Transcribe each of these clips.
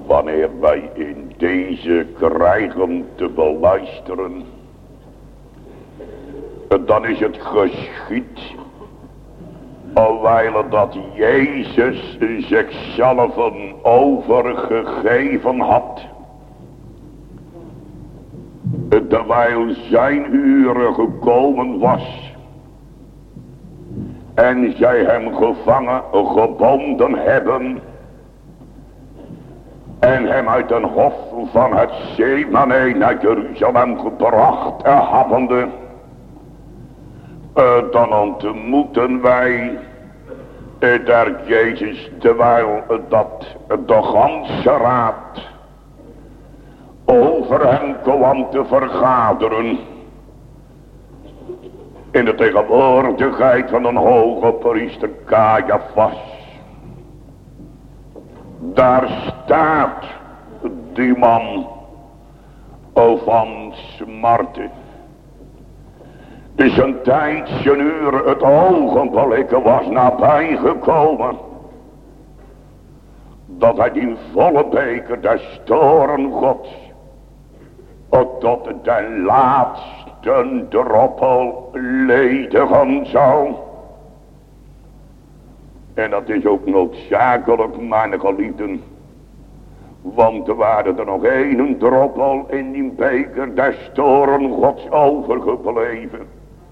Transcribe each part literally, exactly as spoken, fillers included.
Wanneer wij in deze krijgen te beluisteren, dan is het geschied, alwijl dat Jezus zichzelf overgegeven had, terwijl zijn uren gekomen was en zij hem gevangen, gebonden hebben en hem uit een hof van het Getsemane naar Jeruzalem gebracht hebbende, uh, dan ontmoeten wij uh, daar Jezus, terwijl uh, dat uh, de ganse raad over hem kwam te vergaderen, in de tegenwoordigheid van een hoge priester Caiaphas. Daar staat die man van smarte. Zijn tijd, zijn uur, het ogenblik was nabijgekomen, dat hij die volle beker des toorn Gods tot de laatste droppel ledigen zou. En dat is ook noodzakelijk, mijn geliefden, want er waren er nog één droppel in die beker des toorn Gods overgebleven.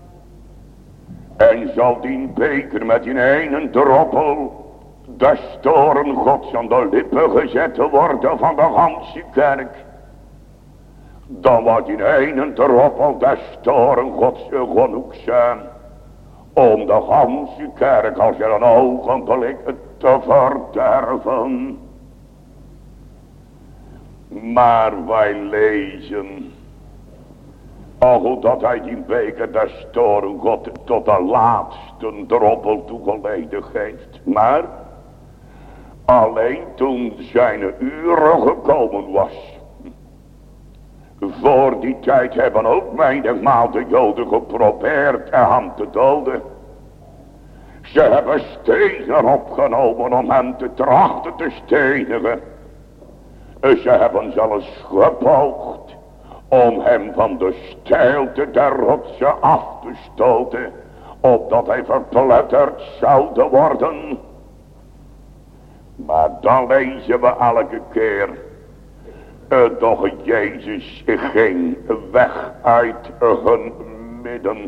En zal die beker met die ene droppel des toorn Gods aan de lippen gezet worden van de ganse kerk, dan wordt die ene druppel des toorn Gods genoeg zijn om de ganse kerk als er een ogenblik te verderven. Maar wij lezen, al dat hij die beker des toorn God tot de laatste druppel toegeleden heeft, maar alleen toen zijn uren gekomen was. Voor die tijd hebben ook menigmaal de Joden geprobeerd hem te doden. Ze hebben stenen opgenomen om hem te trachten te stenigen. Ze hebben zelfs gepoogd om hem van de steilte der rotsen af te stoten, opdat hij verpletterd zou worden. Maar dan lezen we elke keer, Uh, doch Jezus ging weg uit hun midden,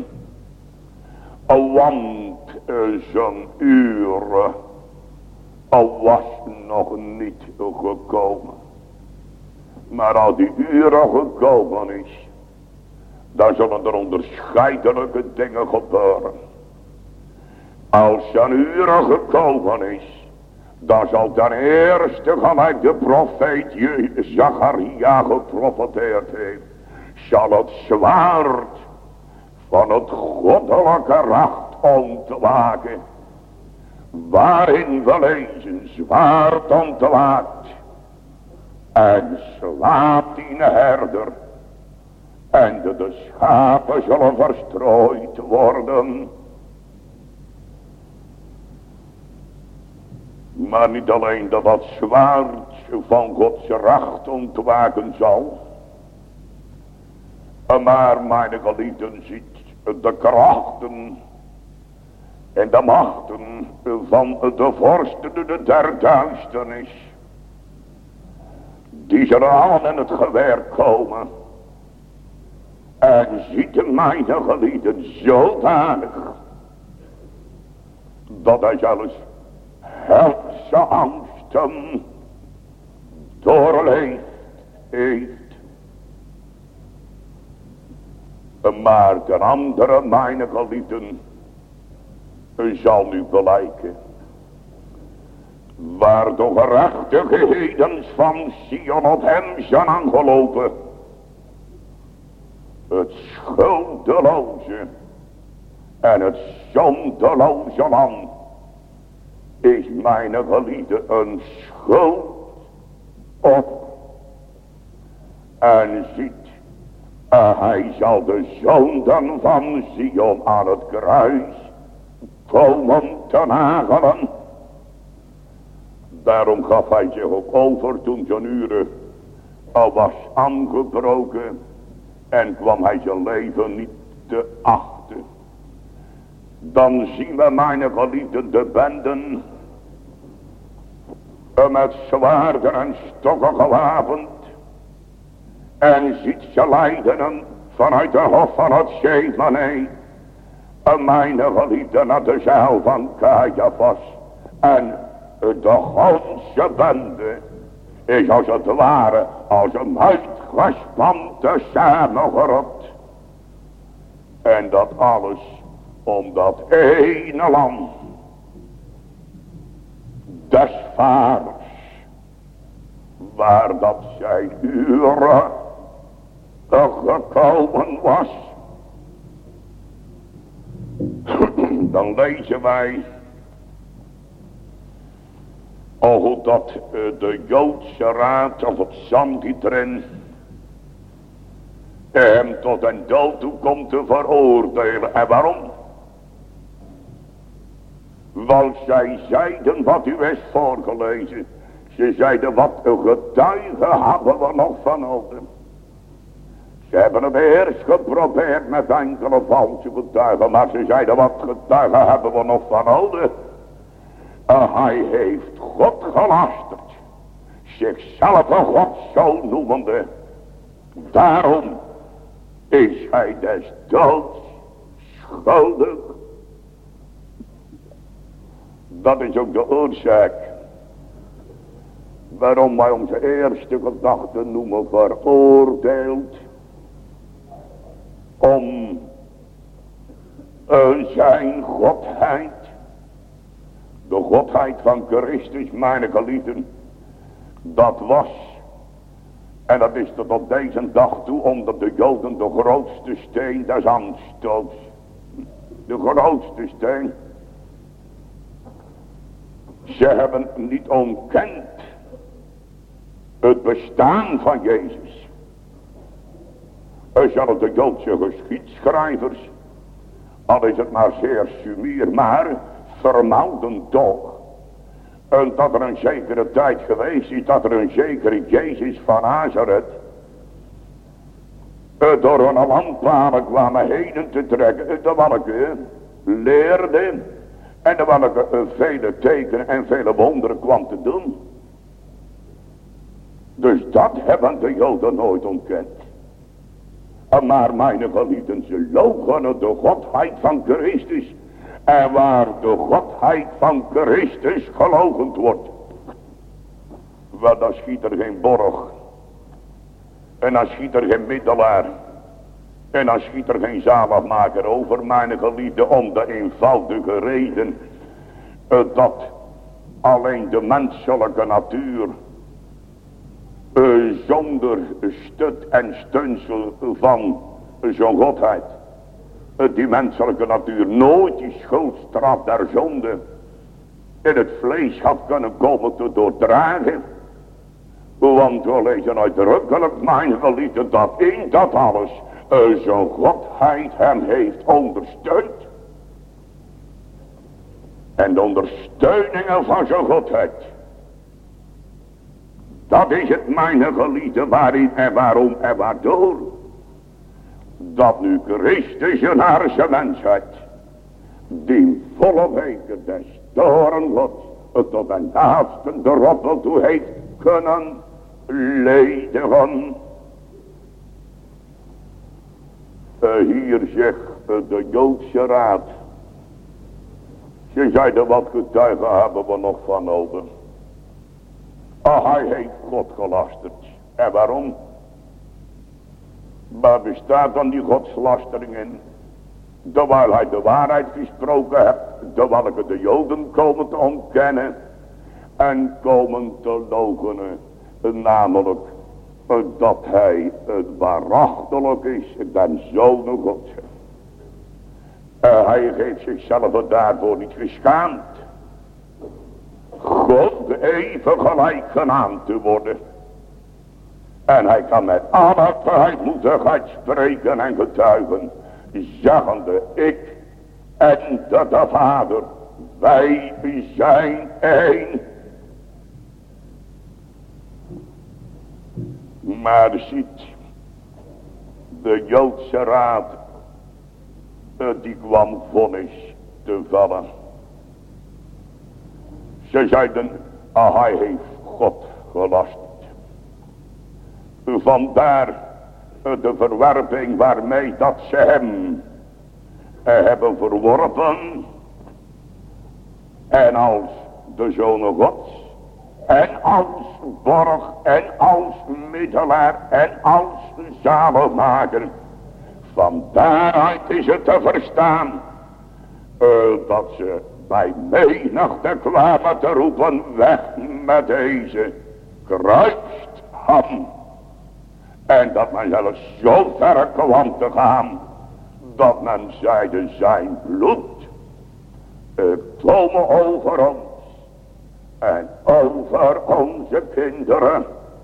want uh, zijn uur uh, was nog niet gekomen. Maar als die uren gekomen is, dan zullen er onderscheidelijke dingen gebeuren. Als zijn uren gekomen is, dan zal ten eerste, gelijk de profeet Zacharia geprofeteerd heeft, zal het zwaard van het goddelijke racht ontwaken, waarin we lezen, zwaard ontwaakt en slaat die herder en de, de schapen zullen verstrooid worden. Maar niet alleen dat dat zwaard van Gods racht ontwaken zal, maar mijn geliefden ziet de krachten en de machten van de vorsten der duisternis, die zullen allen in het geweer komen. En ziet mijn geliefden zodanig, dat hij zelfs helse angsten doorleefd heeft. Maar de andere, mijn geliefden, zal nu blijken, waar de gerechtigheden van Sion op hem zijn aangelopen, het schuldeloze en het zondeloze land is mijn geliefde een schuld op. En ziet, uh, hij zal de zonden van Sion aan het kruis komen te nagelen. Daarom gaf hij zich ook over toen zijn uren al was aangebroken. En kwam hij zijn leven niet te achten. Dan zien we mijn geliefden de benden. Met zwaarden en stokken gewapend. En ziet ze leiden vanuit de hof van het Gethsemane. En mijn geliefde naar de zaal van Caiaphas. En de ganse bende is als het ware als een muitgespan te samengeropt. En dat alles om dat ene lam des vaders, waar dat zijn uren gekomen was. Dan lezen wij hoe dat de Joodse raad of het Sanhedrin hem tot een dood toe komt te veroordelen. En waarom? Want zij zeiden wat u is voorgelezen. Ze zeiden wat een getuige hebben we nog van hadden. Ze hebben het eerst geprobeerd met enkele valse getuigen. Maar ze zeiden wat getuigen hebben we nog van hadden. Uh, hij heeft God gelasterd. Zichzelf een God zo noemende. Daarom is hij des doods schuldig. Dat is ook de oorzaak waarom wij onze eerste gedachten noemen veroordeeld. Om uh, zijn godheid. De godheid van Christus, mijn geliefden. Dat was. En dat is tot op deze dag toe onder de Joden de grootste steen des aanstoots. De grootste steen. Ze hebben niet ontkend het bestaan van Jezus. Er zijn de Joodse geschiedschrijvers, al is het maar zeer sumier, maar vermelden toch. En dat er een zekere tijd geweest is, dat er een zekere Jezus van Nazareth door een landpalen kwamen heden te trekken, de welke leerde en de welke vele tekenen en vele wonderen kwam te doen. Dus dat hebben de Joden nooit ontkend. Maar mijn geliefden, ze loochenen de godheid van Christus. En waar de godheid van Christus geloochend wordt, wel, dan schiet er geen borg. En dan schiet er geen middelaar. En dan schiet er geen zaligmaker over, mijn geliefde, om de eenvoudige reden uh, dat alleen de menselijke natuur uh, zonder stut en steunsel van uh, zo'n godheid, uh, die menselijke natuur nooit die schuldstraf der zonde in het vlees had kunnen komen te doordragen. Want we lezen uitdrukkelijk, mijn geliefde, dat in dat alles uh, zo'n godheid hem heeft ondersteund. En de ondersteuningen van zijn godheid, dat is het, mijn geliefde, waarin en waarom en waardoor, dat nu Christus en haar zijn mensheid, die volle weken des toren Gods, het tot een naasten de roppel toe heeft kunnen ledigen. Uh, hier zegt uh, de Joodse raad. Ze zeiden, wat getuigen hebben we nog van nodig. Oh, hij heeft God gelasterd. En waarom? Maar bestaat dan die godslastering in? Terwijl hij de waarheid gesproken heeft, terwijl welke de Joden komen te ontkennen en komen te loochenen. Namelijk dat hij het waarachtig is, den Zoon Gods. Uh, hij heeft zichzelf daarvoor niet geschaamd. God even gelijk genaamd te worden. En hij kan met alle vrijmoedigheid spreken en getuigen, zeggende, ik en de, de Vader, wij zijn één. Maar ziet, de Joodse raad, die kwam vonnis te vallen. Ze zeiden, ah, hij heeft God gelasterd. Vandaar de verwerping waarmee dat ze hem hebben verworpen. En als de Zoon Gods. En als borg en als middelaar en als zaligmaker. Van daaruit is het te verstaan. Uh, dat ze bij menigte kwamen te roepen. Weg met deze. Kruist ham. En dat men zelfs zo ver kwam te gaan. Dat men zeide zijn bloed. Het komen over ons. En over onze kinderen.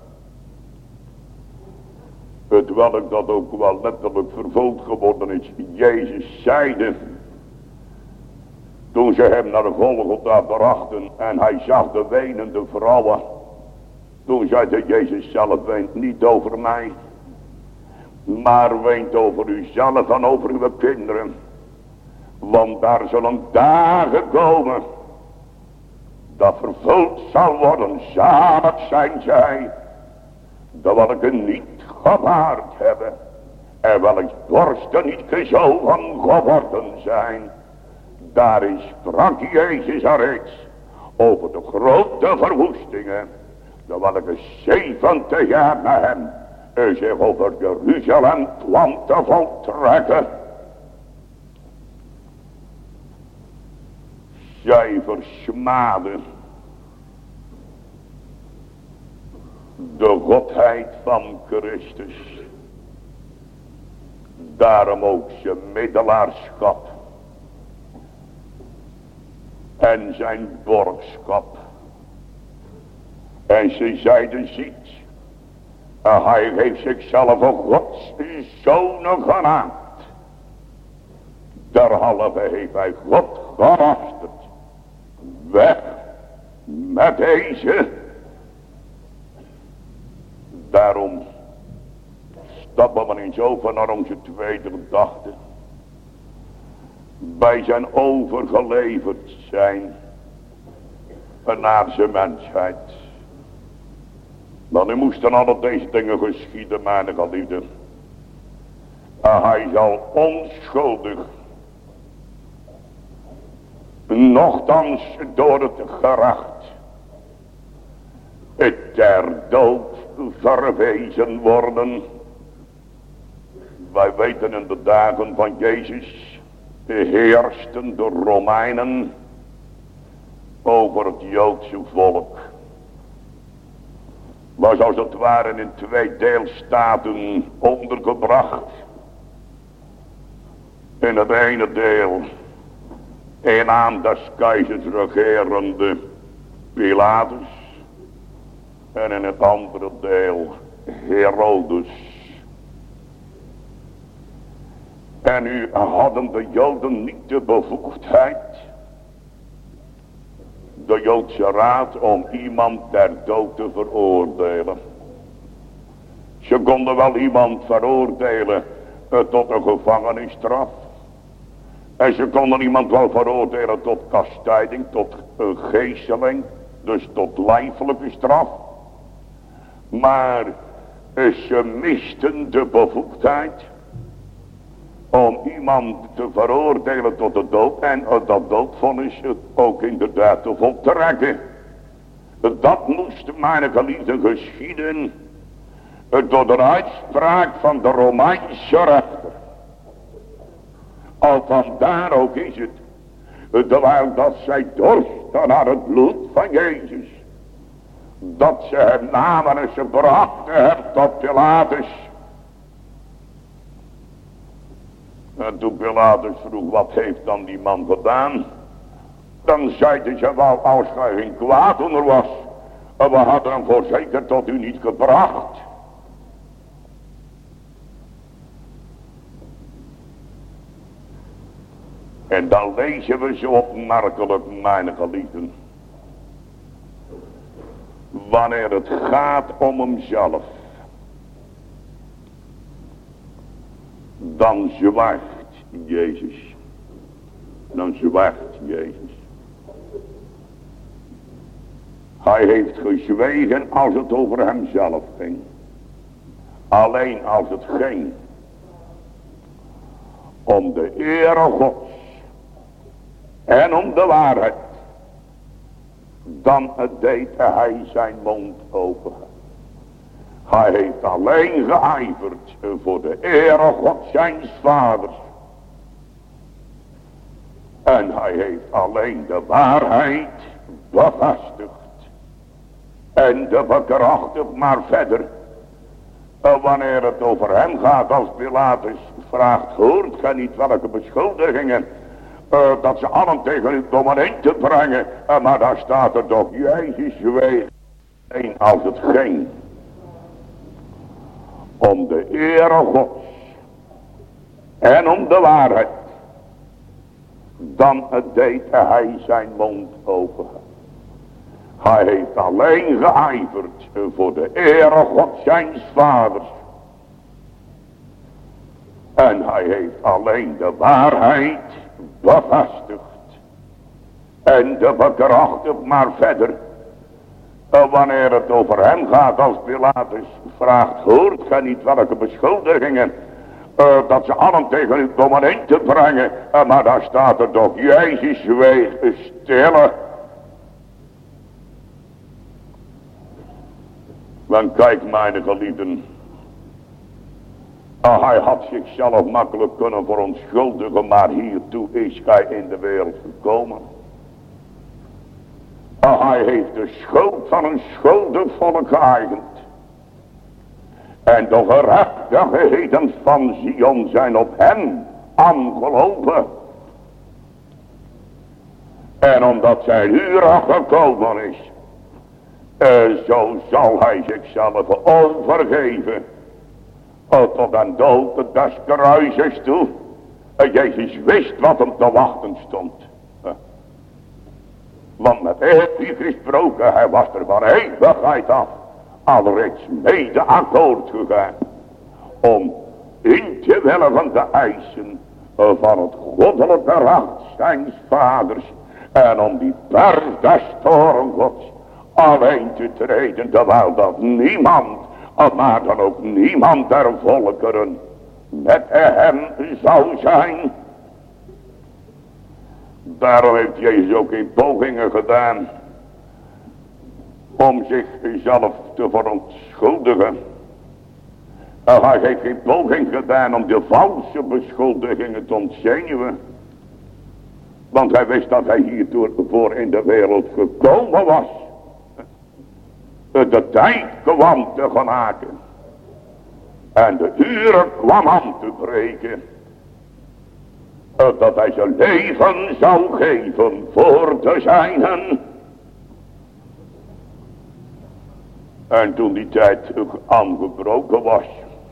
Het welk dat ook wel letterlijk vervuld geworden is. Jezus zeide. Toen ze hem naar de Golgotha brachten. En hij zag de wenende vrouwen. Toen zei Jezus zelf, weent niet over mij. Maar weent over uzelf en over uw kinderen. Want daar zullen dagen komen. Dat vervuld zal worden. Zalig zijn zij. Dat welke niet gewaard hebben. En welks borsten niet gezogen geworden zijn. Daar is sprak Jezus al reeds. Over de grote verwoestingen. Dat welke zeventig jaar na hem. Er zich over Jeruzalem kwam te voltrekken. Zij versmaden de godheid van Christus. Daarom ook zijn middelaarschap. En zijn borgschap. En ze zeiden ziet. Hij heeft zichzelf een Gods zonen genaamd. Derhalve heeft hij God gelasterd. Weg met deze. Daarom stappen we eens over naar onze tweede gedachte. Wij zijn overgeleverd zijn naar zijn mensheid. Maar nu moesten alle deze dingen geschieden, mijn geliefden. Hij zal onschuldig, nochtans door het gerecht, ter dood verwezen worden. Wij weten in de dagen van Jezus heersten de Romeinen over het Joodse volk. Was als het ware in twee deelstaten ondergebracht. In het ene deel een aan des keizers regerende Pilatus. En in het andere deel Herodes. En nu hadden de Joden niet de bevoegdheid, de Joodse raad, om iemand ter dood te veroordelen. Ze konden wel iemand veroordelen uh, tot een gevangenisstraf. En ze konden iemand wel veroordelen tot kastijding, tot een geesteling, dus tot lijfelijke straf. Maar uh, ze misten de bevoegdheid om iemand te veroordelen tot de dood. En uh, dat doodvonnis uh, ook inderdaad te voltrekken. Uh, dat moest, mijn geliefden, geschieden uh, door de uitspraak van de Romeinse rechter. Al vandaar ook is het, uh, terwijl dat zij dorsten naar het bloed van Jezus, dat ze hem namen en ze brachten hem tot Pilatus. En toen Pilatus vroeg, wat heeft dan die man gedaan? Dan zeiden ze wel, als gij geen kwaaddoener was, we hadden hem voorzeker tot u niet gebracht. En dan lezen we zo opmerkelijk, mijn geliefden. Wanneer het gaat om hemzelf. Dan zwijgt Jezus. Dan zwijgt Jezus. Hij heeft gezwegen als het over hemzelf ging. Alleen als het ging om de ere Gods en om de waarheid, dan deed hij zijn mond open. Hij heeft alleen geijverd voor de ere Gods zijns vaders. En hij heeft alleen de waarheid bevestigd en de bekrachtigd. Maar verder, wanneer het over hem gaat, als Pilatus vraagt, hoort gij niet welke beschuldigingen uh, dat ze allen tegen u komen in te brengen. Uh, maar daar staat er toch, Jezus zweeg alleen als het ging om de ere Gods en om de waarheid, dan deed hij zijn mond open. Hij heeft alleen geijverd voor de ere Gods zijns vaders. En hij heeft alleen de waarheid bevestigd en de bekrachtigd. Maar verder, wanneer het over hem gaat, als Pilatus vraagt, hoort gij niet welke beschuldigingen uh, dat ze allen tegen u komen in te brengen. Uh, maar daar staat er toch, Jezus zweeg stille. Want kijk, mijn geliefden, uh, hij had zichzelf makkelijk kunnen verontschuldigen, maar hiertoe is hij in de wereld gekomen. Uh, hij heeft de schuld van een schuldig volk geëigend. En de gerechtigheden van Zion zijn op hem aangelopen. En omdat zijn uur gekomen is, uh, zo zal hij zichzelf overgeven. Uh, tot aan dood des kruises toe. Uh, Jezus wist wat hem te wachten stond. Uh. Want met eeuwig gesproken, hij was er van eeuwigheid af al reeds mede akkoord gegaan. Om in te willen van de eisen van het goddelijke recht zijns vaders. En om die berg des toren Gods alleen te treden. Terwijl dat niemand, maar dan ook niemand der volkeren met hem zou zijn. Daarom heeft Jezus ook in pogingen gedaan om zichzelf te verontschuldigen. En hij heeft geen poging gedaan om de valse beschuldigingen te ontzenuwen. Want hij wist dat hij hiervoor in de wereld gekomen was. De tijd kwam te genaken. En de uren kwam aan te breken. Dat hij zijn leven zou geven voor de zijnen. En toen die tijd aangebroken was,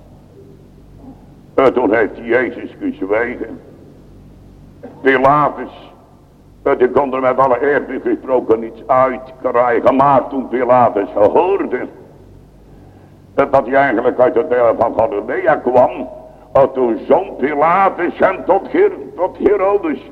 toen heeft Jezus gezwegen. Pilatus, die kon er met alle eerbied gesproken niets uitkrijgen. Maar toen Pilatus hoorde dat hij eigenlijk uit het deel van Galilea kwam, toen zond Pilatus hem tot, tot Herodes.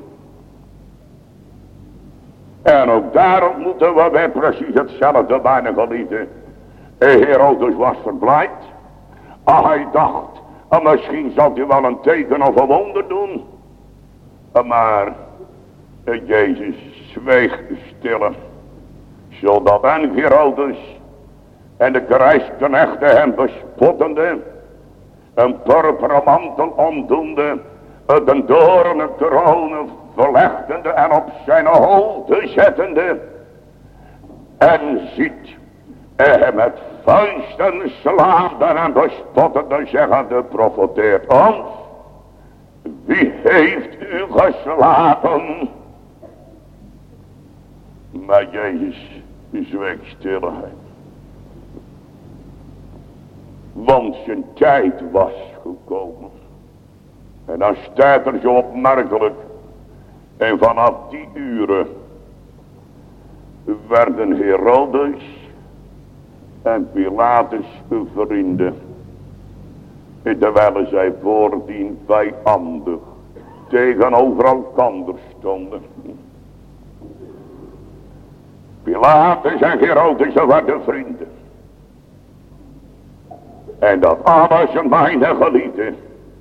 En ook daar ontmoeten we weer precies hetzelfde, bijna geliefde. Herodes was verblijd. Ah, hij dacht, ah, misschien zal hij wel een teken of een wonder doen. Ah, maar eh, Jezus zweeg stille. Zodat en Herodes en de krijgsknechten hem bespottende, een purperen mantel omdoende, de doornen kronen verlegdende en op zijn hoofd zettende. En ziet en met vuisten slaanden en bespottende zeggende, profeteert ons, wie heeft u geslagen? Maar Jezus zweeg stilheid. Want zijn tijd was gekomen. En dan staat er zo opmerkelijk. En vanaf die uren werden Herodes en Pilatus vrienden. terwijl zij voordien vijandig tegenover elkander stonden. Pilatus en Herodes waren vrienden. En dat alles mijn geliefde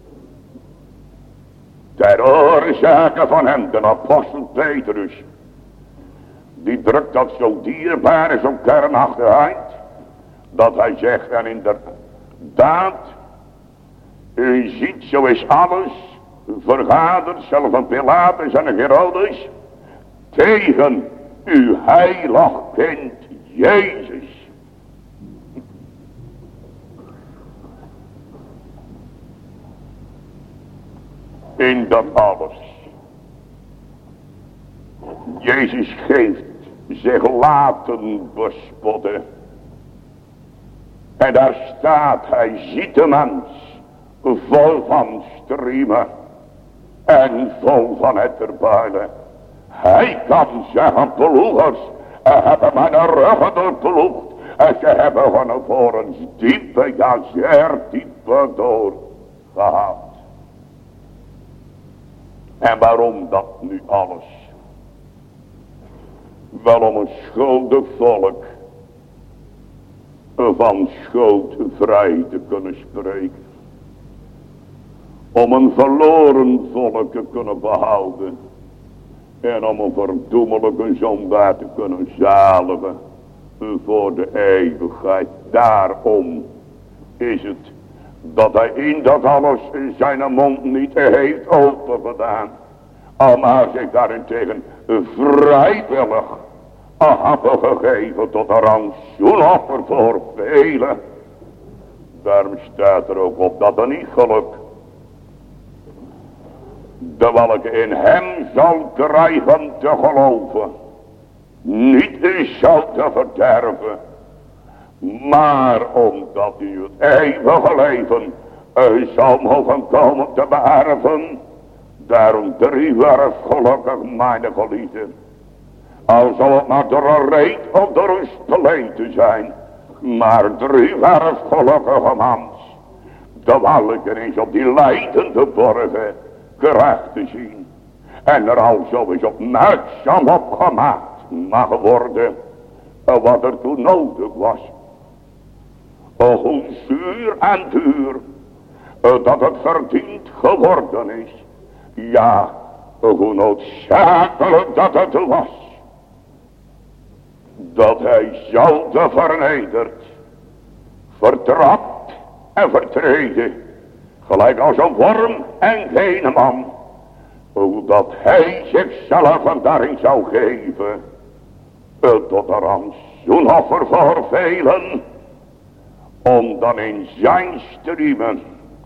ter oorzake van hem, de apostel Petrus, die drukt dat zo dierbaar is op kernachtigheid, dat hij zegt, en inderdaad, u ziet, zo is alles vergaderd, zelfs van Pilatus en Herodes, tegen uw heilig kind Jezus. In dat alles. Jezus geeft zich laten bespotten. En daar staat, hij ziet de mens vol van striemen en vol van het erbuilen. Hij kan zeggen, ploegers hebben mijn ruggen doorploegd. En ze hebben gewoon voor een diepe, ja zeer diepe door gehad. En waarom dat nu alles? Wel om een schuldig volk van schuld vrij te kunnen spreken. Om een verloren volk te kunnen behouden. En om een verdoemelijke zondaar te kunnen zaligen voor de eeuwigheid. Daarom is het dat hij in dat alles zijn mond niet heeft open gedaan. Maar zich daarentegen vrijwillig hebben gegeven tot een rantsoenoffer voor velen. Daarom staat er ook op dat een iegelijk, de welke in hem zal krijgen te geloven, niet is zal te verderven, maar omdat u het eeuwige leven u zal mogen komen te beërven. Daarom driewerf gelukkig mijn geliefde. Al zal het maar door een reet of door een spleet zijn, maar driewerf gelukkige mans, de welke is op die lijdende borgen krijgt te zien. En er al zo is opmerkzaam op gemaakt mag worden wat er toen nodig was. O, hoe zuur en duur dat het verdiend geworden is. Ja, hoe noodzakelijk dat het was. Dat hij zelden vernederd, vertrapt en vertreden, gelijk als een worm en geen man. Hoe dat hij zichzelf daarin zou geven, tot een rantsoenoffer voor velen, om dan in zijn striemen,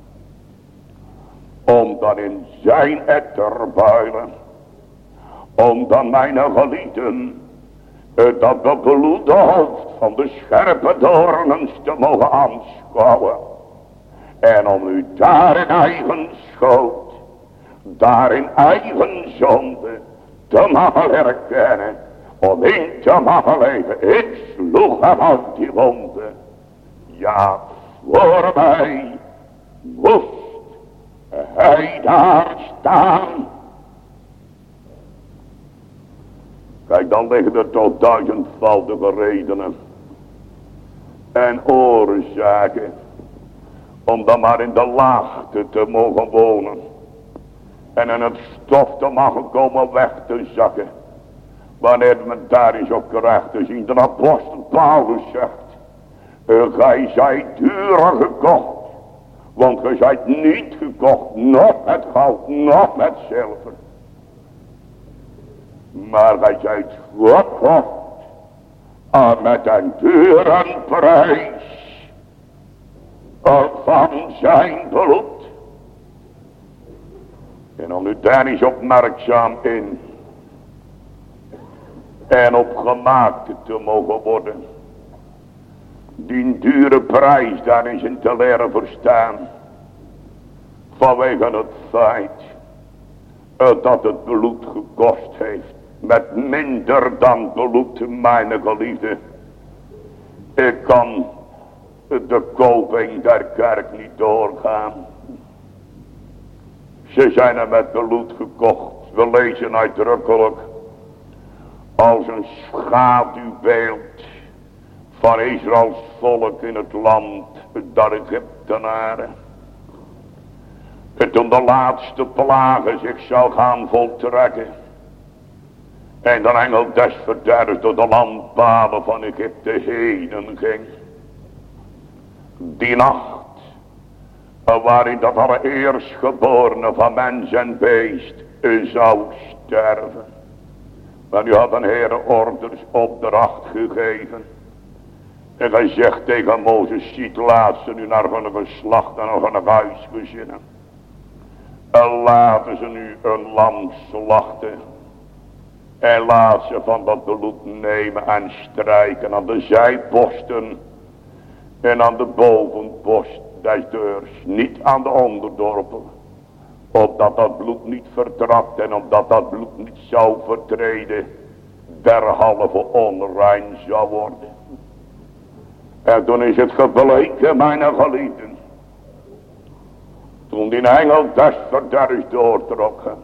om dan in zijn etterbuilen, om dan mijn geliefden, dat bebloede hoofd van de scherpe doornen te mogen aanschouwen. En om u daar in eigen schoot, daar in eigen zonde te mogen herkennen, om in te mogen leven. Ik sloeg hem uit die wonden. Ja, voor mij moest hij daar staan. Kijk, dan liggen er tot duizendvoudige redenen en oorzaken om dan maar in de laagte te mogen wonen en in het stof te mogen komen weg te zakken. Wanneer men daar is op krijgt te zien, de apostel Paulus zegt, gij zijt duur gekocht, want gij zijt niet gekocht, nog met goud, nog met zilver. Maar gij zijt gekocht uh, met een dure prijs uh, van zijn bloed. En om u daar eens opmerkzaam in en op gemaakt te mogen worden, die dure prijs daar eens in te leren verstaan, vanwege het feit uh, dat het bloed gekost heeft. Met minder dan bloed, mijn geliefde. Ik kan de koping der kerk niet doorgaan. Ze zijn er met bloed gekocht. We lezen uitdrukkelijk als een schaduwbeeld van Israëls volk in het land der Egyptenaren. En toen de laatste plagen zich zou gaan voltrekken en de engel des verderfs door de landpaden van Egypte heen ging. Die nacht waarin dat allereerstgeborene van mens en beest zou sterven. Maar u had een Heere orders opdracht gegeven. En hij zegt tegen Mozes, ziet laat ze nu naar hun geslacht en naar hun huisgezinnen. En laten ze nu een lam slachten. En laat ze van dat bloed nemen en strijken aan de zijposten. En aan de bovenpost des deurs, niet aan de onderdorpel. Opdat dat bloed niet vertrapt en opdat dat bloed niet zou vertreden, derhalve onrein zou worden. En toen is het gebleken, mijn geliefden. Toen die engel des verderfs doortrokken.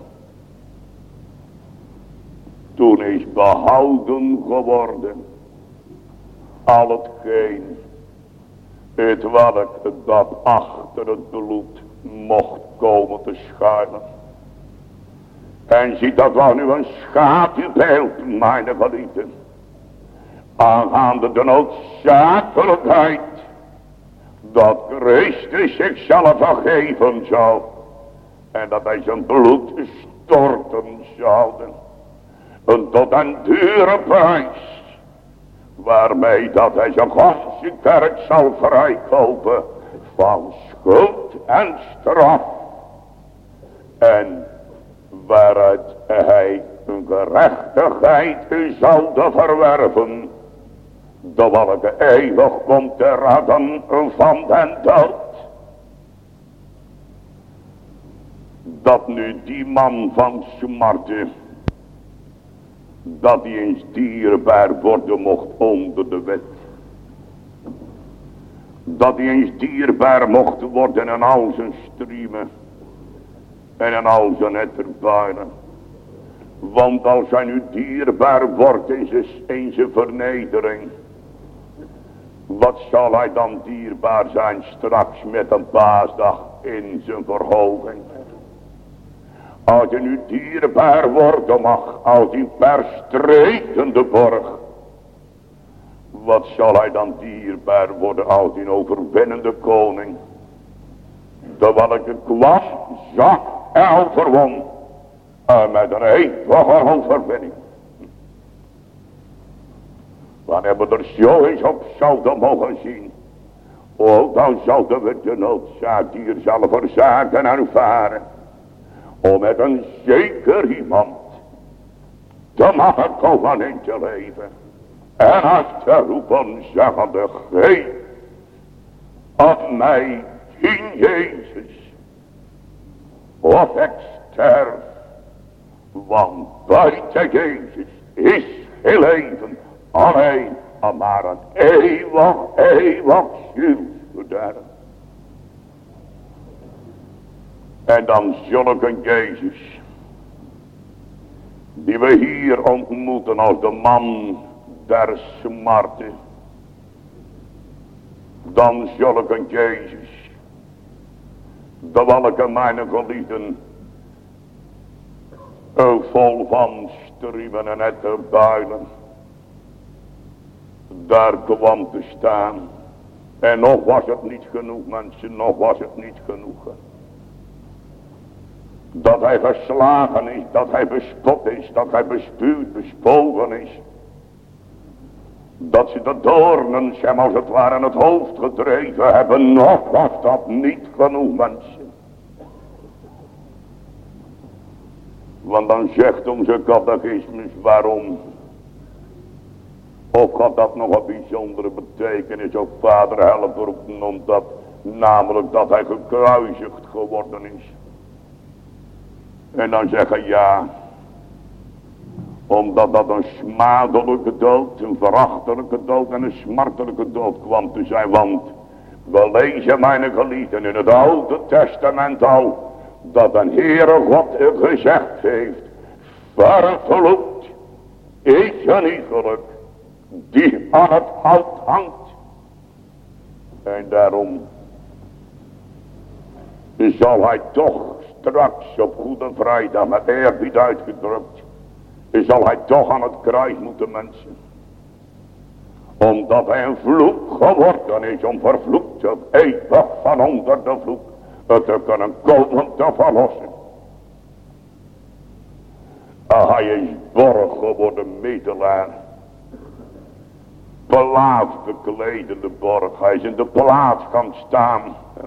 Toen is behouden geworden al hetgeen het welk dat achter het bloed mocht komen te schuilen. En ziet, dat was nu een schaduwbeeld, mijn geliefden, aangaande de noodzakelijkheid dat Christus zichzelf vergeven zou en dat hij zijn bloed storten zou. En tot een dure prijs waarmee dat hij zijn ganse kerk zal vrijkopen van schuld en straf. En waaruit hij een gerechtigheid zal verwerven, de welke eeuwig komt te redden van den dood. Dat nu die man van smarten, dat hij eens dierbaar worden mocht onder de wet. Dat hij eens dierbaar mocht worden in al zijn striemen en in al zijn etterbuinen. Want als hij nu dierbaar wordt in zijn, in zijn vernedering, wat zal hij dan dierbaar zijn straks met een paasdag in zijn verhoging? Als je nu dierbaar worden mag, als die verstrekende borg, wat zal hij dan dierbaar worden als die overwinnende koning, de welke kwam, zag en overwon, en met een eeuwige overwinning. Wanneer we er zo eens op zouden mogen zien, oh, dan zouden we de noodzaak hier zelf verzaken en ervaren, om met een zeker iemand te mogen komen in te leven. En af te roepen zeggende, geef op mij in Jezus, of ik sterf. Want buiten Jezus is heel leven alleen maar een eeuwig, eeuwig zielsverderf. En dan zulke Jezus, die we hier ontmoeten als de man der smarten. Dan zulke Jezus, de welke mijn geliefden, ook vol van striemen en etterbuilen, daar kwam te staan. En nog was het niet genoeg, mensen, nog was het niet genoeg. Dat hij verslagen is, dat hij bespot is, dat hij bespuwd, bespogen is. Dat ze de doornen hem als het ware aan het hoofd gedreven hebben. Nog was dat niet genoeg, mensen. Want dan zegt onze catechismus waarom. Of had dat nog een bijzondere betekenis, ook vader helpen roepen, omdat namelijk dat hij gekruisigd geworden is. En dan zeggen ja, omdat dat een smadelijke dood, een verachtelijke dood en een smartelijke dood kwam te zijn. Want We lezen, mijn geliefden, in het Oude Testament al, dat een Heere God gezegd heeft, vervloekt is een iegelijk die aan het hout hangt. En daarom zal hij toch straks op Goede Vrijdag, met eerbied uitgedrukt, zal hij toch aan het kruis moeten, mensen. Omdat hij een vloek geworden is om vervloekt te eeuwig van onder de vloek te kunnen komen te verlossen. Hij is borg geworden middelaar. Plaats bekledende borg. Hij is in de plaats gaan staan.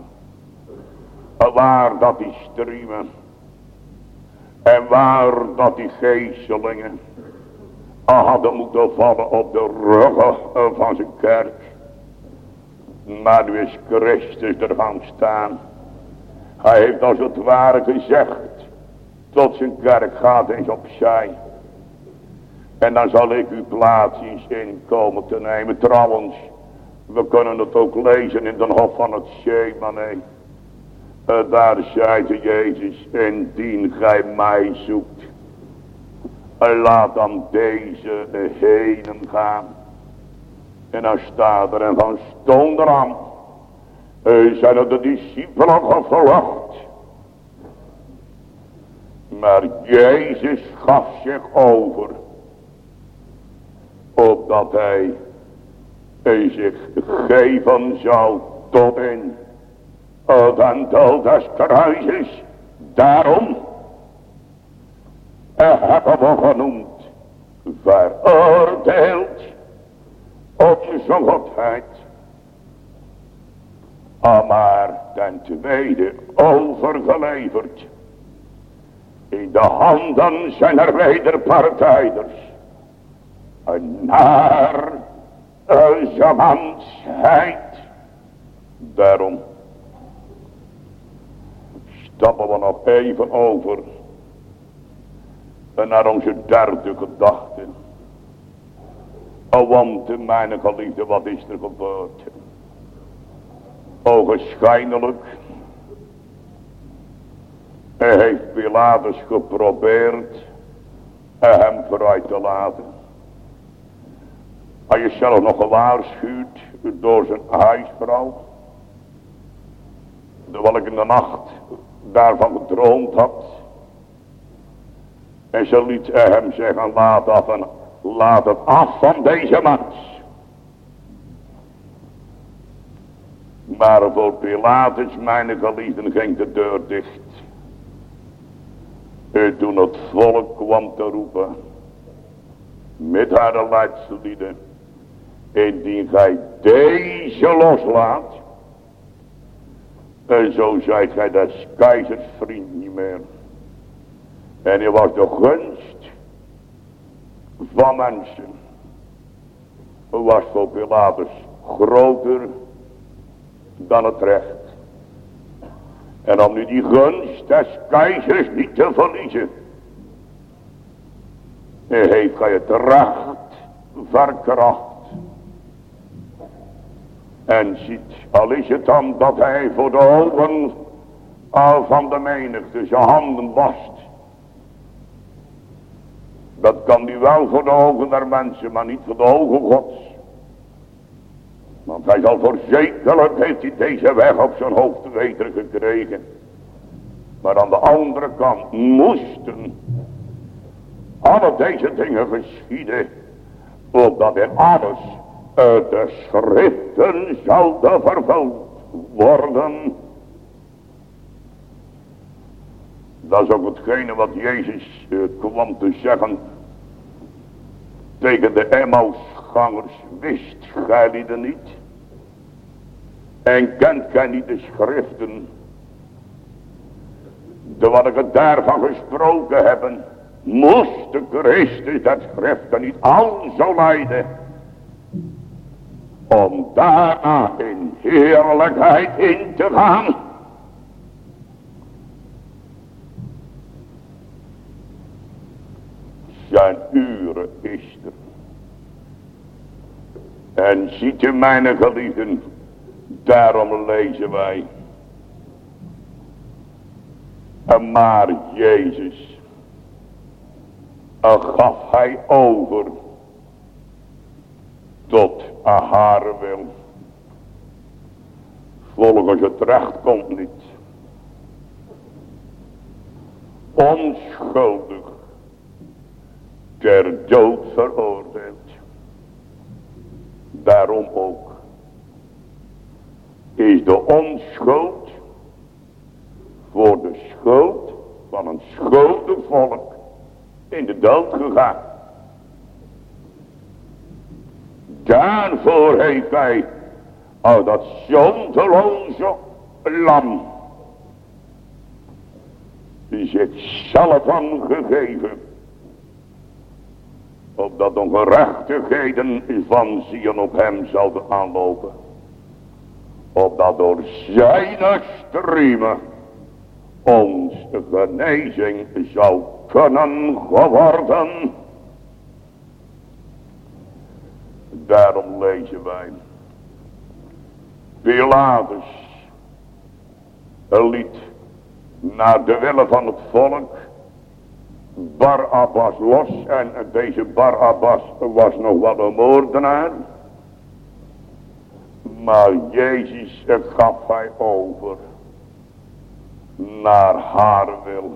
Waar dat die striemen. En waar dat die geestelingen hadden moeten vallen op de ruggen van zijn kerk. Maar nu is Christus er gaan staan. Hij heeft als het ware gezegd, tot zijn kerk gaat eens opzij. En dan zal ik uw plaats eens inkomen te nemen. Trouwens, we kunnen het ook lezen in de hof van het Gethsemane. Uh, daar zei Jezus, indien gij mij zoekt, uh, laat dan deze uh, henen gaan. En dan staat er, en van stond er aan, uh, zijn er de discipelen gevlucht. Maar Jezus gaf zich over, opdat hij uh, zich geven zou tot in den dood des kruises. Daarom hebben we genoemd, veroordeeld op zijn godheid. Maar ten tweede overgeleverd in de handen zijn er wederpartijders. Naar zijn mansheid. Daarom stappen we nog even over naar onze derde gedachte. O, want mijn geliefde, wat is er gebeurd? Ogenschijnlijk heeft Pilatus geprobeerd hem vooruit te laten. Hij is zelf nog gewaarschuwd door zijn huisvrouw, terwijl ik in de nacht daarvan gedroomd had. En ze liet hem zeggen, laat, af en, laat het af van deze mens. Maar voor Pilatus, mijn geliefden, ging de deur dicht. En toen het volk kwam te roepen, met haar leidslieden, indien gij deze loslaat, en zo zijt gij des keizers vriend niet meer. En hij was de gunst van mensen. Was voor Pilatus groter dan het recht. En om nu die gunst des keizers niet te verliezen, heeft hij het recht verkracht. En ziet, al is het dan dat hij voor de ogen van de menigte zijn handen wast. Dat kan hij wel voor de ogen der mensen, maar niet voor de ogen Gods. Want hij zal voorzekerlijk, heeft hij deze weg op zijn hoofd te weten gekregen. Maar aan de andere kant moesten alle deze dingen geschieden, opdat in alles de schriften zouden vervuld worden. Dat is ook hetgene wat Jezus uh, kwam te zeggen tegen de Emmausgangers. Wist gij lieden niet? En kent gij niet de schriften? Terwijl ik het daarvan gesproken hebben, moest de Christus dat schriften niet al zo lijden, om daarna in heerlijkheid in te gaan. Zijn uren is er. En ziet u, mijn geliefden, Daarom lezen wij. Maar Jezus gaf hij over tot haar wil. Volgens het recht komt niet. Onschuldig ter dood veroordeeld. Daarom ook is de onschuld voor de schuld van een schuldig volk in de dood gegaan. Daarvoor heeft hij al dat zondeloze lam zichzelf aan gegeven, opdat ongerechtigheden van Zion op hem zouden aanlopen, opdat door zijn striemen ons genezing zou kunnen geworden. Daarom lezen wij. Pilatus liet naar de wille van het volk Barabbas los. En deze Barabbas was nog wel een moordenaar. Maar Jezus gaf hij over naar haar wil.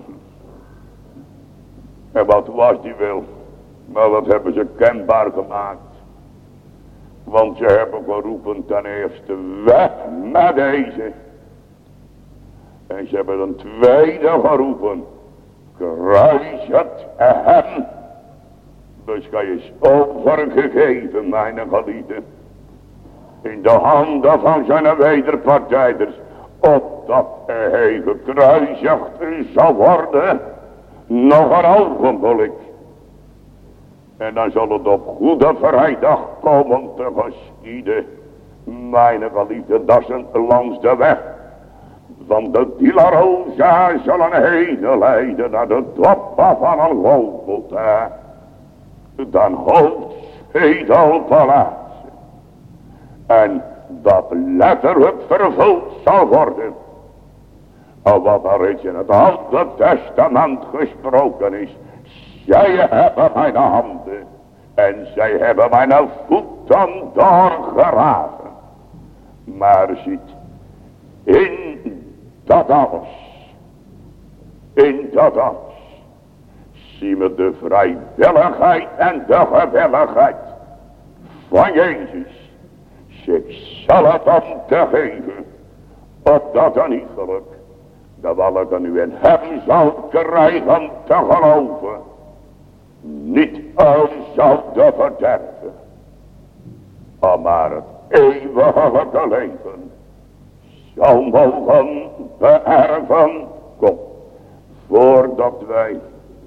En wat was die wil? Maar wat hebben ze kenbaar gemaakt? Want ze hebben geroepen ten eerste weg met deze. En ze hebben een tweede geroepen. Kruis het hem. Dus hij is overgegeven, mijn geliefden. In de handen van zijn wederpartijders. Opdat hij gekruisigd zou worden. Nog een ogenblik. En dan zal het op Goede Vrijdag komen te geschieden. Mijn geliefden, dat is langs de weg van de Dilarosa zullen heen leiden naar de toppen van een Golgotha. Dan hoofdzetelpaleis. En dat letterlijk vervuld zal worden. Wat er reeds in het Oude Testament gesproken is. Zij hebben mijn handen en zij hebben mijn voeten doorgeraven. Maar ziet, in dat alles, in dat alles, zien we de vrijwilligheid en de gewilligheid van Jezus zichzelf om te geven, opdat dan niet geluk, dat welke nu in hem zal krijgen te geloven, niet al zouden verderven, maar het eeuwige leven zou mogen beërven. Kom, voordat wij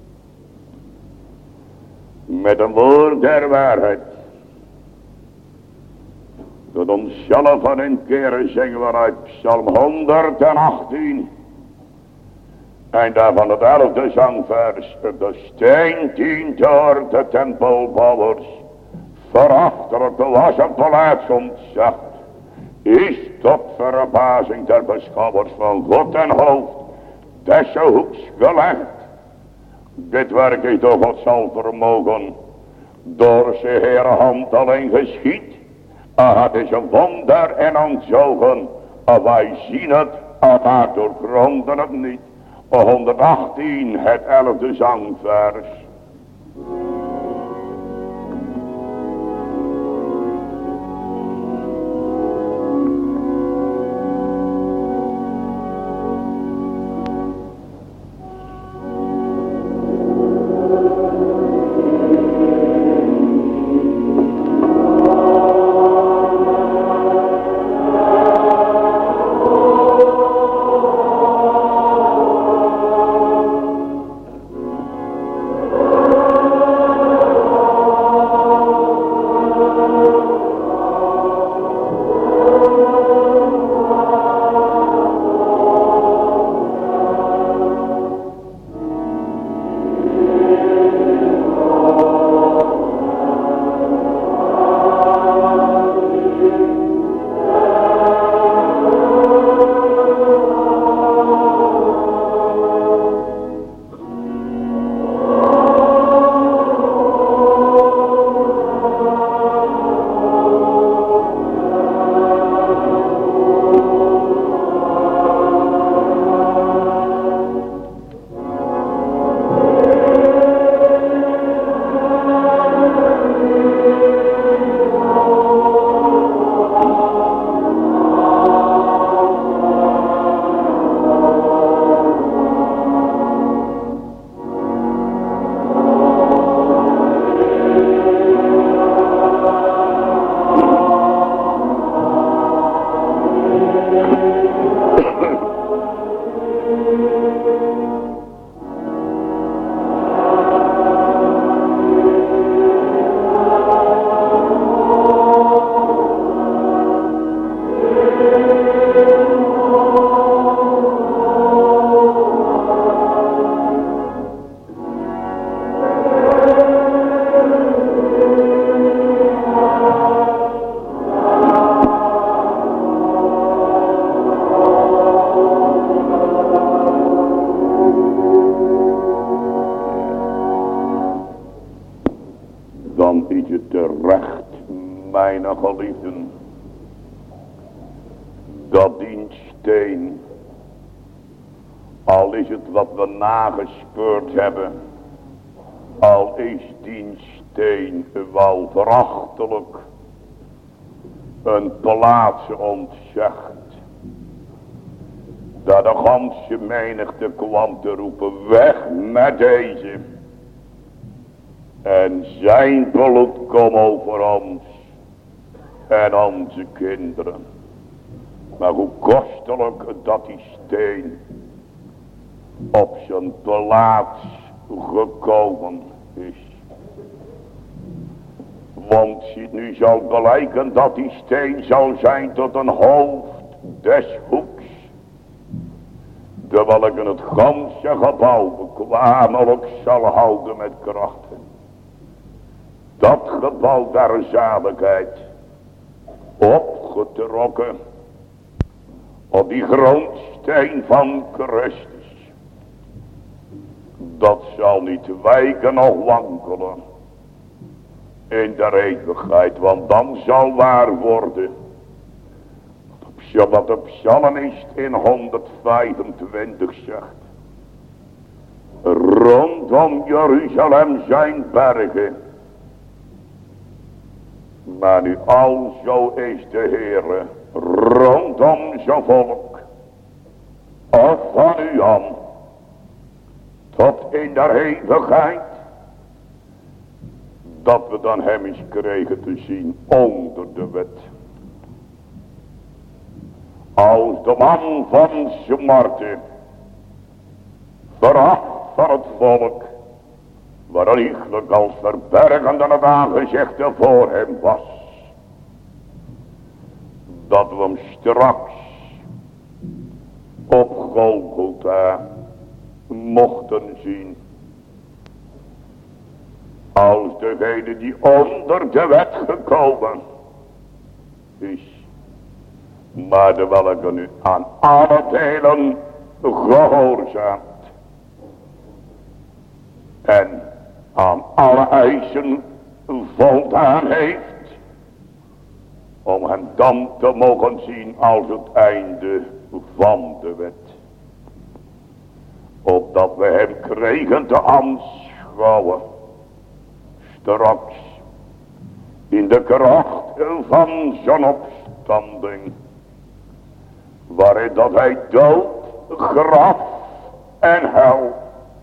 met een woord der waarheid tot onszelf van een keer zingen we uit Psalm honderdachttien. En daarvan het elfde zangvers. De steen dient door de tempelbouwers. Verachtelijk was het paleis ontzegd. Is tot verbazing der beschouwers van God en hoofd des hoeks gelegd. Dit werk is door God zal vermogen. Door zijn Heere hand alleen geschied. Ah, het is een wonder in ons ogen. Ah, wij zien het, ah, maar doorgronden het niet. honderdachttien, het elfde zangvers. Oh Geliefden, dat die steen, al is het wat we nagespeurd hebben, al is die steen wel verachtelijk een plaats ontzegt, dat de ganse menigte kwam te roepen, weg met deze, en zijn bloed kom over ons en onze kinderen. Maar hoe kostelijk dat die steen op zijn plaats gekomen is. Want nu zal blijken dat die steen zal zijn tot een hoofd des hoeks, de welke het ganse gebouw bekwamelijk zal houden met krachten. Dat gebouw der zaligheid, opgetrokken op die grondsteen van Christus, dat zal niet wijken of wankelen in de eeuwigheid, want dan zal waar worden wat de psalmist in honderdvijfentwintig zegt: rondom Jeruzalem zijn bergen, maar nu alzo is de Heere rondom zijn volk, of van u aan, tot in de eeuwigheid, dat we dan hem eens kregen te zien onder de wet. Als de man van smarte, veracht van het volk, waar lieflijk als verbergend aan het aangezicht voor hem was, dat we hem straks op Golgotha mochten zien, als degene die onder de wet gekomen is, maar de welke nu aan alle delen gehoorzaamt en aan alle eisen voldaan heeft, om hem dan te mogen zien als het einde van de wet, opdat we hem kregen te aanschouwen straks in de kracht van zijn opstanding, waarin dat hij dood, graf en hel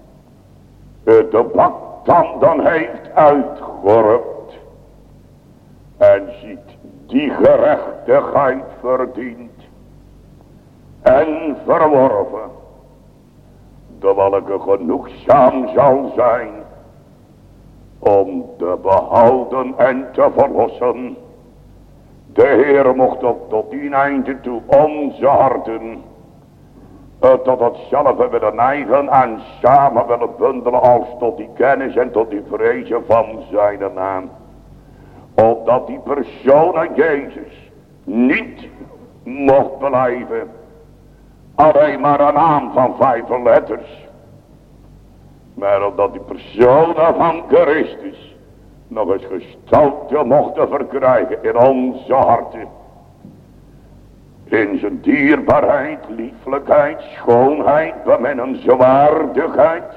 de baktanden heeft uitgerukt en ziet die gerechtigheid verdiend en verworven, de welke genoegzaam zal zijn om te behouden en te verlossen. De Heer mocht ook tot die einde toe onze harten uh, tot hetzelfde willen neigen en samen willen bundelen als tot die kennis en tot die vrezen van zijn naam. Opdat die persoon Jezus niet mocht blijven alleen maar een naam van vijf letters, maar opdat die persoon van Christus nog eens gestalte mochten verkrijgen in onze harten. In zijn dierbaarheid, lieflijkheid, schoonheid, beminnende waardigheid.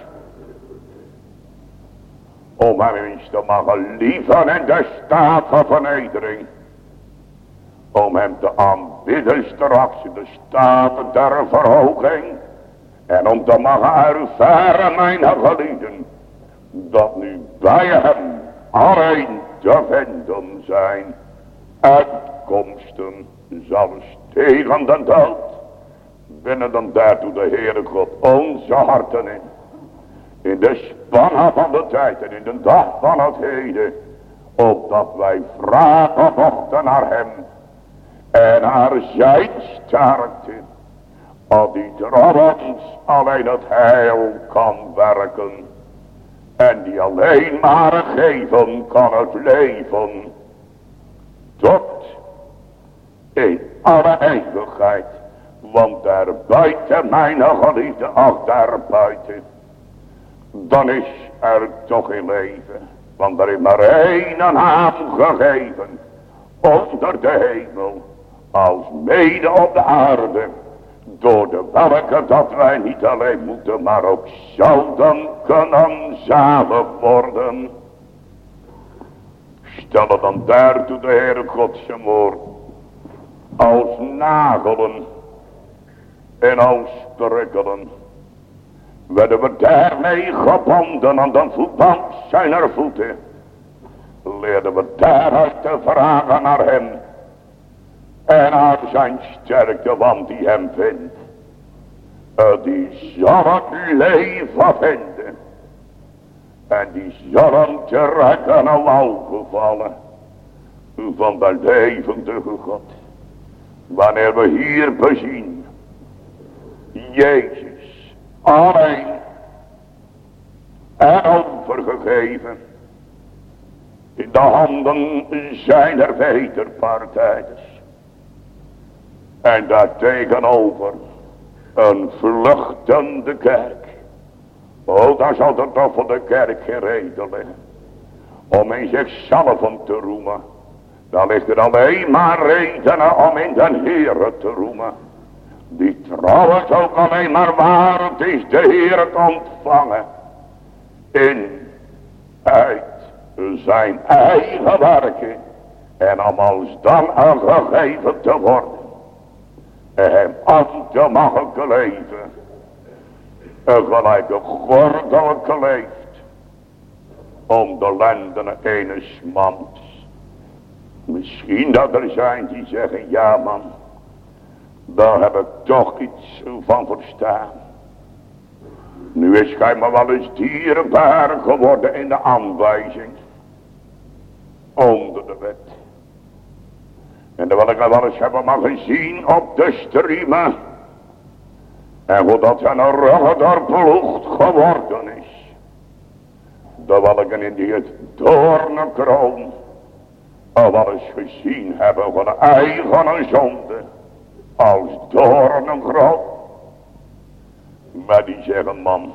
Om hem eens te mogen lieven in de staat van vernedering. Om hem te aanbidden straks in de staat der verhoging. En om te mogen ervaren, mijn geliefden, dat nu bij hem alleen te vinden zijn uitkomsten zal tegen de dood. Binnen dan daartoe de Heere God onze harten in. In de spannen van de tijd en in de dag van het heden. Opdat wij vragen mochten naar hem. En naar zijn sterkte. Op die trouwens alleen het heil kan werken. En die alleen maar geven kan het leven. Tot in alle eeuwigheid. Want daar buiten mijn geliefde, ach daar buiten. Dan is er toch geen leven. Want er is maar één naam gegeven. Onder de hemel. Als mede op de aarde. Door de welke dat wij niet alleen moeten, maar ook zouden kunnen zalig worden. Stel dan daartoe de Heere God zijn woord. Als nagelen. En als prikkelen. Werden we daarmee gebonden aan de voetband zijn er voeten. Leerden we daaruit te vragen naar hem. En naar zijn sterkte, want die hem vindt. Uh, die zal het leven vinden. En die zal hem trekken en lauwen vallen. Van de levendige God. Wanneer we hier bezien. Jezus alleen. En overgegeven. In de handen zijn er wederpartijders. En daartegenover een vluchtende kerk. Oh, daar zal er toch voor de kerk geen reden liggen. Om in zichzelf te roemen. Dan ligt er alleen maar redenen om in den Heere te roemen. Die trouwens ook alleen maar waard is de Heere te ontvangen. In, uit zijn eigen werken. En om als dan een gegeven te worden. En hem aan te mogen leven. Een gelijke gordelijke leeft. Om de lendenen enes mans. Misschien dat er zijn die zeggen, ja man. Daar heb ik toch iets van verstaan. Nu is gij maar wel eens dierbaar geworden in de aanwijzing. Onder de wet. En dan wil ik wel eens hebben mogen zien op de streamen. En hoe dat zijn ruggen doorploegd geworden is. Dan wil ik in die het doornenkroon al wel eens gezien hebben van de eigen zonde. Als doornenkroon. Maar die zeggen, man.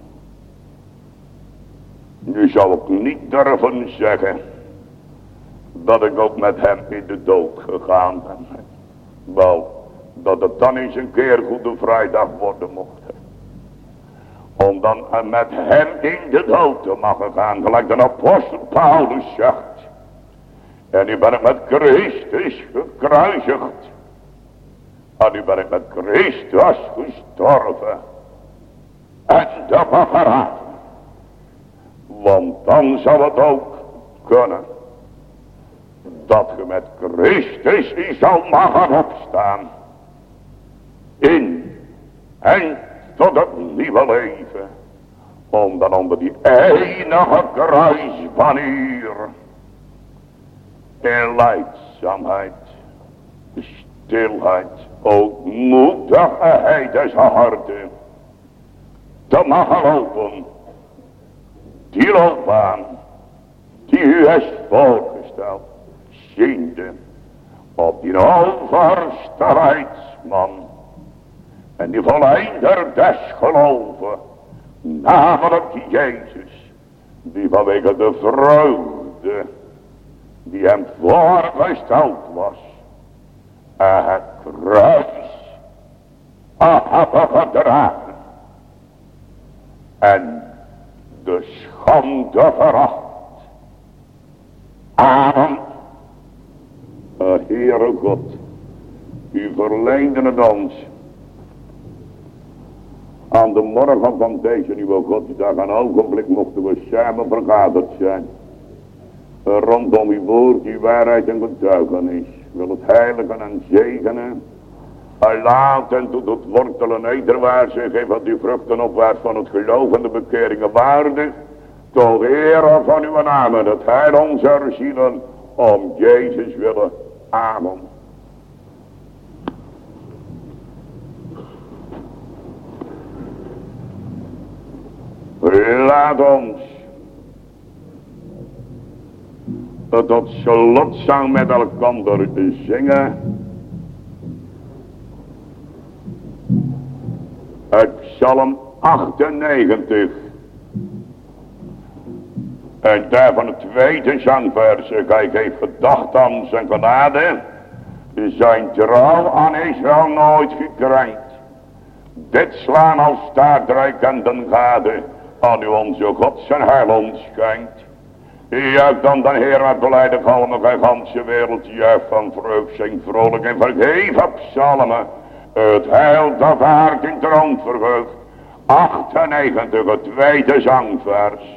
Nu zou ik niet durven zeggen. Dat ik ook met hem in de dood gegaan ben. Wel, dat het dan eens een keer Goede Vrijdag worden mocht. Om dan met hem in de dood te mogen gaan. Gelijk de apostel Paulus zegt. En nu ben ik met Christus gekruisigd. En nu ben ik met Christus gestorven. En dat begraven. Want dan zou het ook kunnen. Dat je met Christus in zal mogen opstaan. In en tot het nieuwe leven. Om dan onder die enige kruisbanier. In leidzaamheid. Stilheid. Ootmoedigheid des harten. Te mogen lopen. Die loopbaan. Die u is voorgesteld. Ziende op die overstrijdsman en die volleinder des geloven, namelijk die Jezus, die vanwege de vreugde die hem voorgesteld was, en het kruis afgedragen en de schande veracht. Amen. Heere God, u verleende het ons aan de morgen van deze nieuwe Godsdag. Een ogenblik mochten we samen vergaderd zijn. Rondom uw woord, uw waarheid en getuigenis. Wil het heiligen en zegenen Hij laat en doet het wortelen nederwaarts en geeft wat die vruchten opwaarts van het geloof en de bekeringen waardig. Tot eer van uw naam en het heil onze zielen om Jezus willen. Amen. Laat ons tot slotzang met elkander zingen. Uit Psalm achtennegentig. En daar van het tweede zangvers. Hij heeft gedacht aan zijn genade. Zijn trouw aan Israël nooit gekrenkt. Dit slaan als staardrijk en den gade. Aan u onze God zijn heil ons schenkt. Juich dan de Heer met blijde galmen. Gij ganse wereld juicht van vreugd. Zing vrolijk en vergeef op psalmen. Het heil dat vaart in troon verheugd. achtennegentig, het tweede zangvers.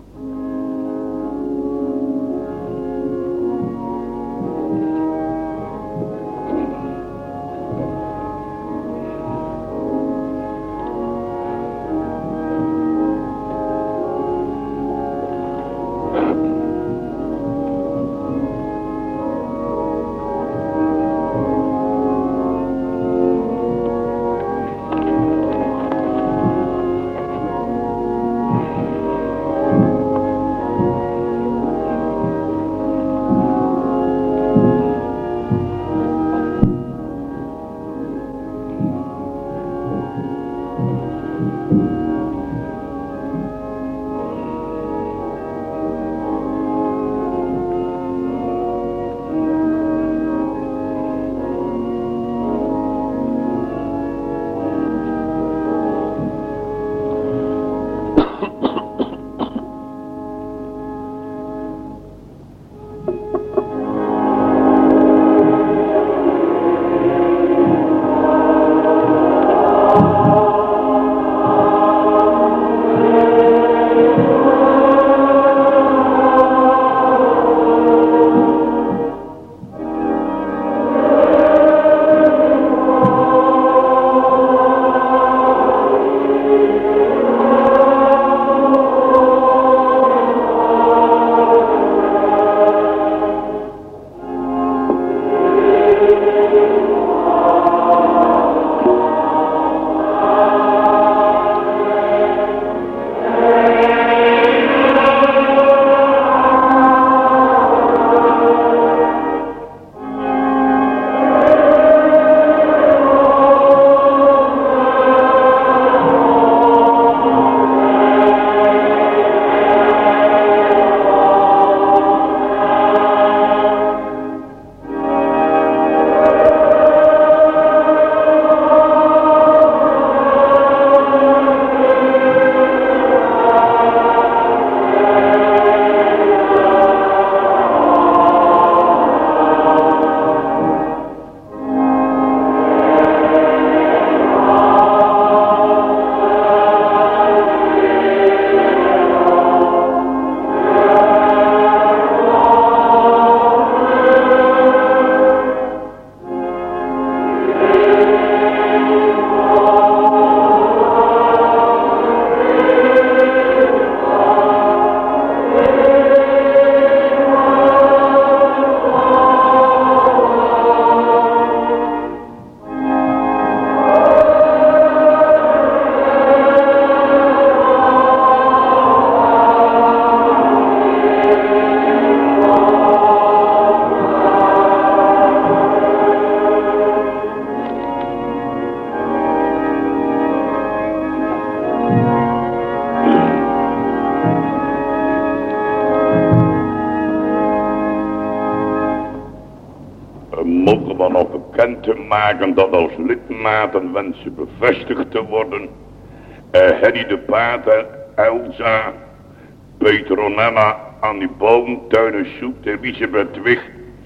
mogen we nog bekend te maken dat als lidmaten wensen bevestigd te worden. Uh, Henny de Pater, Elsa, Petronella, Annie Boom, Teune Soet, Elisabeth Wig,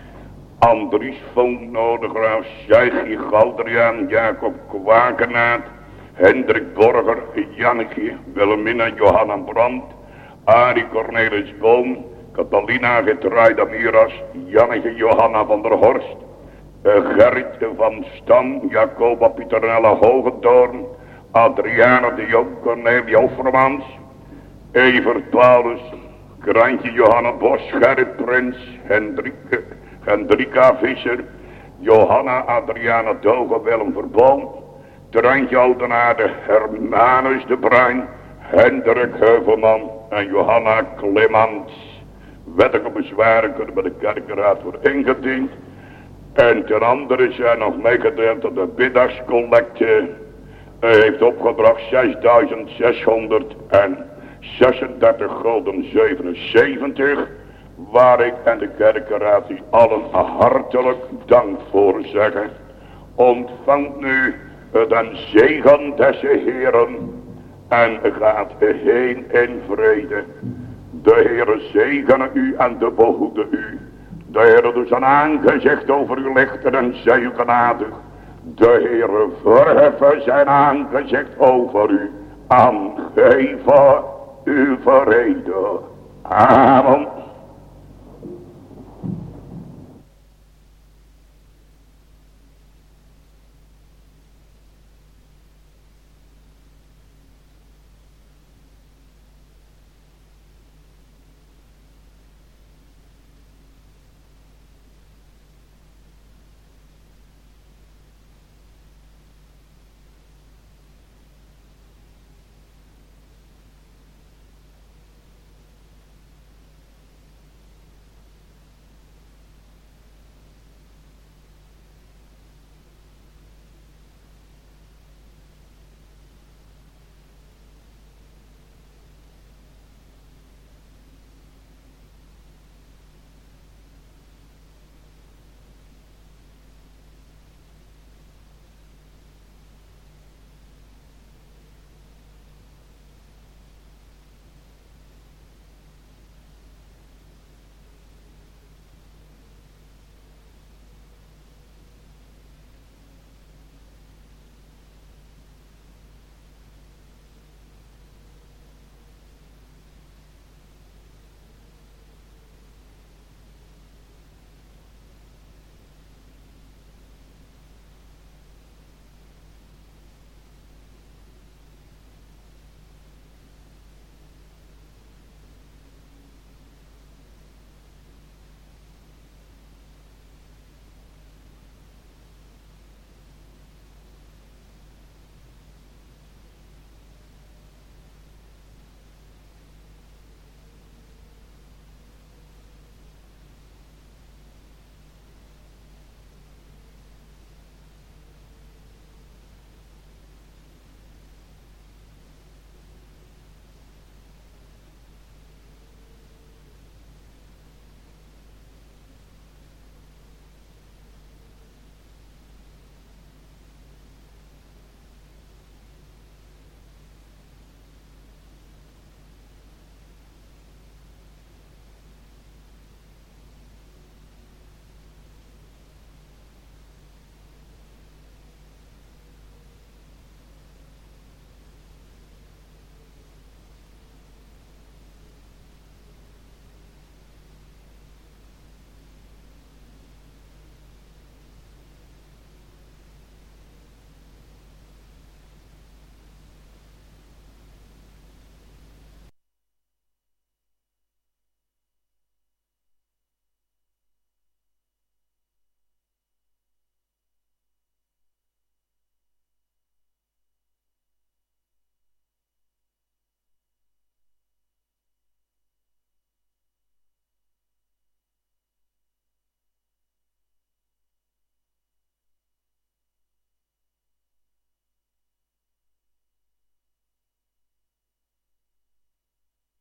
Andries Vonk, Noordegraaf, Sjijgje, Galdriaan, Jacob Kwakenaat, Hendrik Borger, Janneke, Wilhelmina, Johanna Brandt, Arie Cornelis Boom, Catalina Getruida Miras, Janneke Johanna van der Horst, Gerrit van Stam, Jacoba Pieternella Hogendoorn, Adriana de Jong, Cornelie Offermans, Evert Paulus, Krantje Johanna Bos, Gerrit Prins, Hendrika, Hendrika Visser, Johanna Adriana Doge, Willem Verboom, Trantje Oudenaarde, Hermanus de Bruin, Hendrik Heuvelman en Johanna Clements. Wettelijke bezwaren kunnen bij de kerkenraad worden ingediend. En ten andere zijn nog meegedeeld dat de middagscollecte uh, heeft opgebracht zesduizend zeshonderdzesendertig gulden zevenenzeventig. Waar ik en de kerkenraad die allen hartelijk dank voor zeggen. Ontvangt nu den zegen des Heeren en gaat heen in vrede. De Heere zegene u en de behoede u. De Heere doet zijn aangezicht over u lichten en zij u genadig. De Heere verheffen zijn aangezicht over u en geven u vrede. Amen.